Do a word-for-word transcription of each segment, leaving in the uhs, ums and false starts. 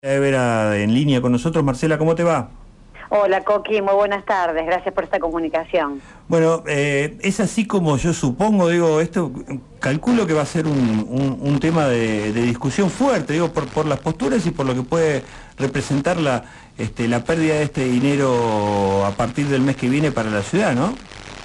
Vera en línea con nosotros. Marcela, ¿cómo te va? Hola, Coqui, muy buenas tardes, gracias por esta comunicación. Bueno, eh, es así como yo supongo, digo, esto calculo que va a ser un, un, un tema de, de discusión fuerte, digo, por, por las posturas y por lo que puede representar la, este, la pérdida de este dinero a partir del mes que viene para la ciudad, ¿no?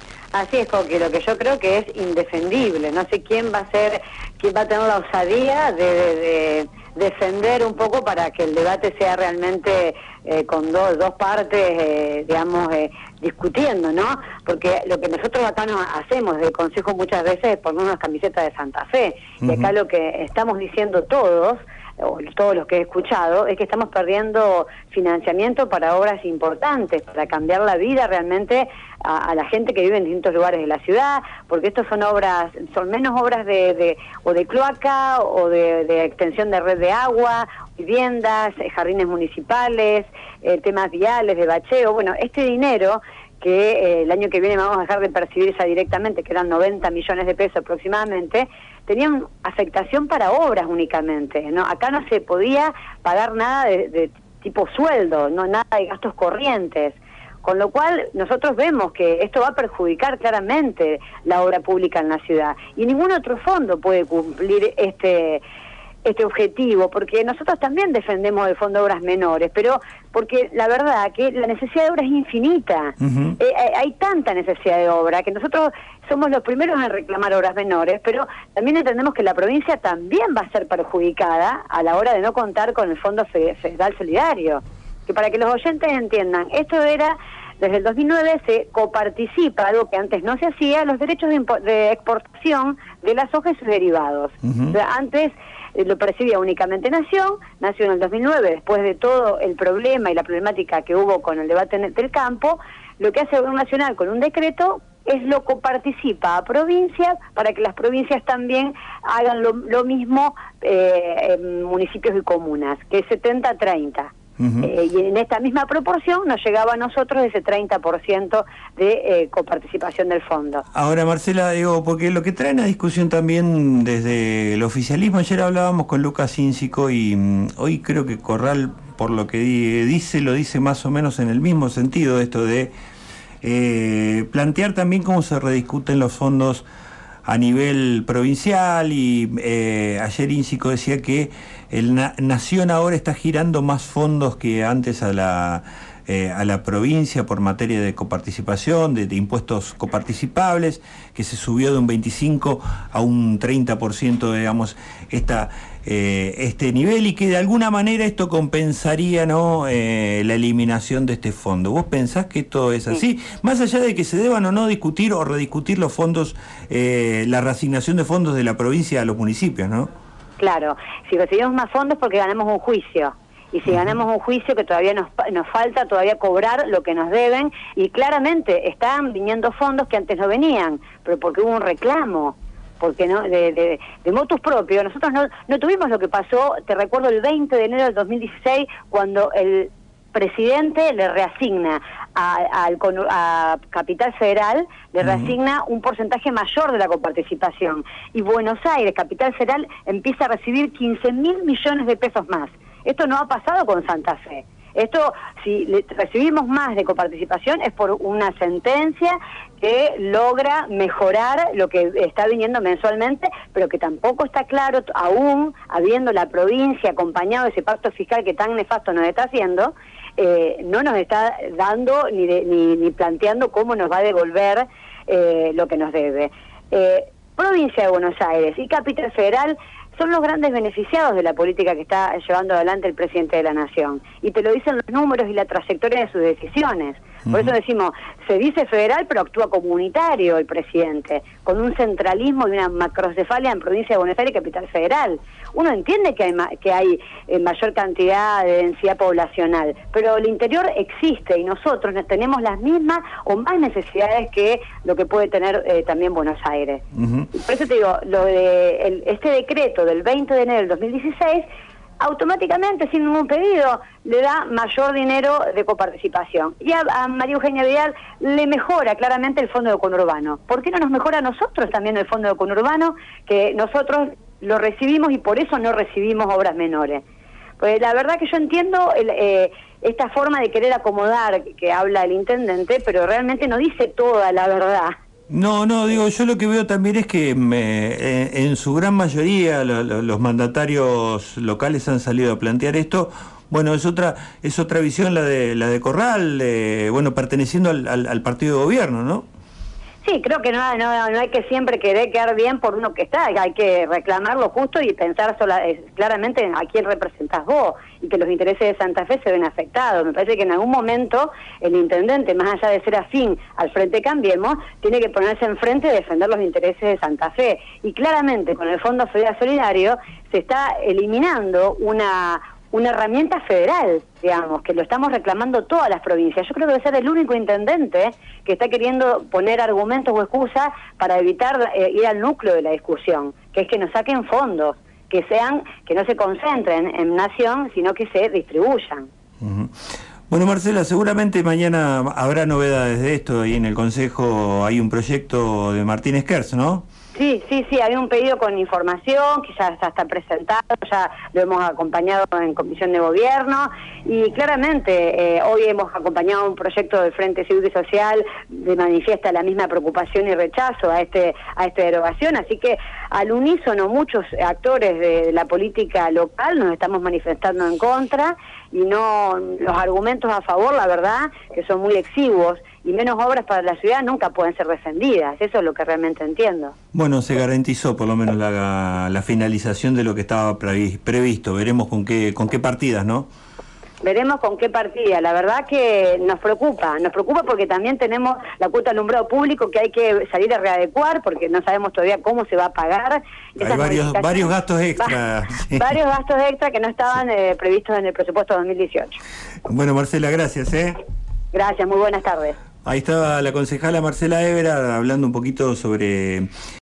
Así es, Coqui, lo que yo creo que es indefendible. No sé quién va a ser, quién va a tener la osadía de, de, de defender un poco para que el debate sea realmente eh, con dos, dos partes, eh, digamos, eh, discutiendo, ¿no? Porque lo que nosotros acá nos hacemos desde el Consejo muchas veces es poner unas camisetas de Santa Fe. Uh-huh. Y acá lo que estamos diciendo todos, o todos los que he escuchado, es que estamos perdiendo financiamiento para obras importantes, para cambiar la vida realmente a, a la gente que vive en distintos lugares de la ciudad, porque estos son obras, son menos obras de, de o de cloaca o de, de extensión de red de agua, viviendas, jardines municipales, eh, temas viales, de bacheo. Bueno, este dinero que eh, el año que viene vamos a dejar de percibir esa directamente, que eran noventa millones de pesos aproximadamente, tenían afectación para obras únicamente, ¿no? Acá no se podía pagar nada de, de tipo sueldo, no nada de gastos corrientes, con lo cual nosotros vemos que esto va a perjudicar claramente la obra pública en la ciudad, y ningún otro fondo puede cumplir este este objetivo, porque nosotros también defendemos el Fondo de Obras Menores, pero porque la verdad que la necesidad de obra es infinita. Uh-huh. eh, hay tanta necesidad de obra que nosotros somos los primeros en reclamar obras menores, pero también entendemos que la provincia también va a ser perjudicada a la hora de no contar con el Fondo Federal Solidario. Que para que los oyentes entiendan, esto era, desde el dos mil nueve se coparticipa, algo que antes no se hacía, los derechos de, de exportación de las hojas y sus derivados. Uh-huh. O sea, antes lo percibía únicamente Nación, nació en el dos mil nueve, después de todo el problema y la problemática que hubo con el debate del campo, lo que hace el Gobierno Nacional con un decreto es lo coparticipa a provincias para que las provincias también hagan lo, lo mismo eh, en municipios y comunas, que es setenta a treinta. Uh-huh. eh, y en esta misma proporción nos llegaba a nosotros ese treinta por ciento de eh, coparticipación del fondo. Ahora, Marcela, digo, porque lo que trae a discusión también desde el oficialismo, ayer hablábamos con Lucas Ínsico y um, hoy creo que Corral, por lo que di, dice, lo dice más o menos en el mismo sentido, esto de eh, plantear también cómo se rediscuten los fondos a nivel provincial, y eh, ayer Ínsico decía que el Na- Nación ahora está girando más fondos que antes a la eh, a la provincia por materia de coparticipación, de, de impuestos coparticipables, que se subió de un veinticinco a un treinta por ciento, digamos, esta, eh, este nivel, y que de alguna manera esto compensaría, ¿no?, eh, la eliminación de este fondo. ¿Vos pensás que esto es así? Sí. Más allá de que se deban o no discutir o rediscutir los fondos, eh, la reasignación de fondos de la provincia a los municipios, ¿no? Claro, si recibimos más fondos porque ganamos un juicio. Y si ganamos un juicio que todavía nos, nos falta todavía cobrar lo que nos deben, y claramente están viniendo fondos que antes no venían, pero porque hubo un reclamo, porque no de, de, de motus propio. Nosotros no, no tuvimos lo que pasó, te recuerdo, el veinte de enero del dos mil dieciséis, cuando el presidente le reasigna a, a, a Capital Federal, le reasigna un porcentaje mayor de la coparticipación, y Buenos Aires, Capital Federal, empieza a recibir quince mil millones de pesos más. Esto no ha pasado con Santa Fe. Esto, si le, recibimos más de coparticipación, es por una sentencia que logra mejorar lo que está viniendo mensualmente, pero que tampoco está claro, aún habiendo la provincia acompañado de ese pacto fiscal que tan nefasto nos está haciendo, eh, no nos está dando ni, de, ni, ni planteando cómo nos va a devolver eh, lo que nos debe. Eh, Provincia de Buenos Aires y Capital Federal son los grandes beneficiados de la política que está llevando adelante el presidente de la Nación. Y te lo dicen los números y la trayectoria de sus decisiones. Por eso decimos, se dice federal, pero actúa comunitario el presidente, con un centralismo y una macrocefalia en provincia de Buenos Aires y Capital Federal. Uno entiende que hay, ma que hay eh, mayor cantidad de densidad poblacional, pero el interior existe y nosotros tenemos las mismas o más necesidades que lo que puede tener eh, también Buenos Aires. Uh-huh. Por eso te digo, lo de el, este decreto del veinte de enero del dos mil dieciséis, automáticamente, sin ningún pedido, le da mayor dinero de coparticipación. Y a, a María Eugenia Vidal le mejora claramente el Fondo de Conurbano. ¿Por qué no nos mejora a nosotros también el Fondo de Conurbano? Que nosotros lo recibimos y por eso no recibimos obras menores. Pues la verdad que yo entiendo el, eh, esta forma de querer acomodar que habla el intendente, pero realmente no dice toda la verdad. No, no, digo, yo lo que veo también es que me, eh, en su gran mayoría lo, lo, los mandatarios locales han salido a plantear esto. Bueno, es otra es otra visión la de la de Corral, eh, bueno, perteneciendo al, al, al partido de gobierno, ¿no? Sí, creo que no, no, no hay que siempre querer quedar bien por uno que está, hay que reclamar lo justo y pensar sola, eh, claramente a quién representás vos y que los intereses de Santa Fe se ven afectados. Me parece que en algún momento el intendente, más allá de ser afín al Frente Cambiemos, tiene que ponerse enfrente y defender los intereses de Santa Fe. Y claramente con el Fondo Federal Solidario se está eliminando una... una herramienta federal, digamos, que lo estamos reclamando todas las provincias. Yo creo que debe ser el único intendente que está queriendo poner argumentos o excusas para evitar eh, ir al núcleo de la discusión, que es que nos saquen fondos, que sean, que no se concentren en nación, sino que se distribuyan. Uh-huh. Bueno, Marcela, seguramente mañana habrá novedades de esto y en el Consejo hay un proyecto de Martínez Kers, ¿no? Sí, sí, sí, había un pedido con información que ya, ya está presentado, ya lo hemos acompañado en Comisión de Gobierno y claramente eh, hoy hemos acompañado un proyecto del Frente Cívico y Social que manifiesta la misma preocupación y rechazo a este a esta derogación, así que al unísono muchos actores de la política local nos estamos manifestando en contra y no los argumentos a favor, la verdad, que son muy exiguos y menos obras para la ciudad nunca pueden ser defendidas, eso es lo que realmente entiendo. Bueno, se garantizó por lo menos la, la finalización de lo que estaba previ, previsto, veremos con qué con qué partidas, ¿no? Veremos con qué partida, la verdad que nos preocupa, nos preocupa porque también tenemos la cuota de alumbrado público que hay que salir a readecuar porque no sabemos todavía cómo se va a pagar. Hay varios, varios gastos extra. Va, sí. Varios gastos extra que no estaban sí. eh, previstos en el presupuesto dos mil dieciocho. Bueno, Marcela, gracias. ¿eh? Gracias, muy buenas tardes. Ahí estaba la concejala Marcela Évera hablando un poquito sobre